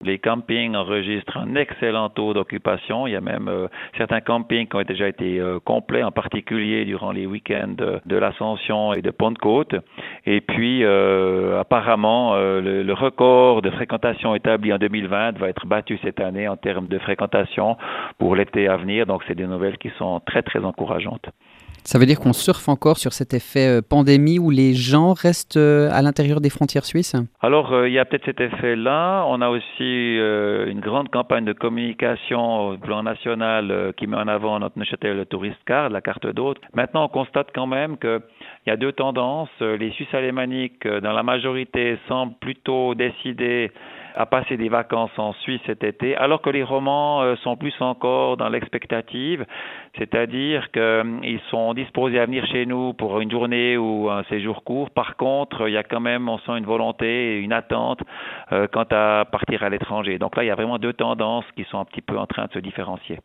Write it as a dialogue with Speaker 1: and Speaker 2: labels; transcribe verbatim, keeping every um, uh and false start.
Speaker 1: Les campings enregistrent un excellent taux d'occupation. Il y a même euh, certains campings qui ont déjà été euh, complets, en particulier durant les week-ends de l'Ascension et de Pentecôte. Et puis, euh, apparemment, euh, le, le record de fréquentation établi en deux mille vingt va être battu cette année en termes de fréquentation pour l'été à venir. Donc, c'est des nouvelles qui sont très, très encourageantes.
Speaker 2: Ça veut dire qu'on surfe encore sur cet effet euh, pandémie où les gens restent euh, à l'intérieur des frontières suisses?
Speaker 1: Alors, euh, il y a peut-être cet effet-là. On a aussi euh, une grande campagne de communication au plan national euh, qui met en avant notre Neuchâtel Tourist Card, la carte d'hôte. Maintenant, on constate quand même qu'il y a deux tendances. Les Suisses alémaniques, euh, dans la majorité, semblent plutôt décidés à passer des vacances en Suisse cet été, alors que les Romans euh, sont plus encore dans l'expectative, c'est-à-dire qu'ils euh, sont disposés à venir chez nous pour une journée ou un séjour court. Par contre, il y a quand même, on sent une volonté et une attente euh, quant à partir à l'étranger. Donc là, il y a vraiment deux tendances qui sont un petit peu en train de se différencier.